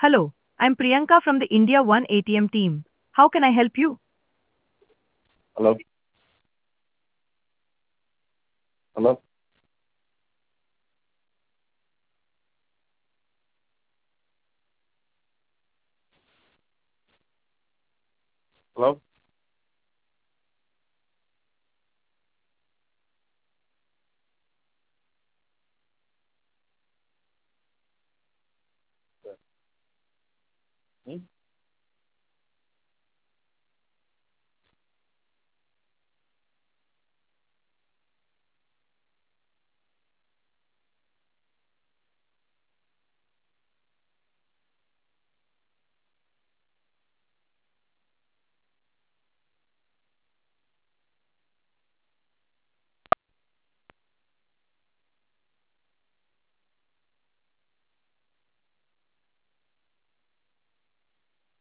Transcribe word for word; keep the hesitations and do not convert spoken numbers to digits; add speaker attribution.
Speaker 1: Hello, I'm Priyanka from the India One A T M team. How can I help you?
Speaker 2: Hello? Hello? Hello? Hmm?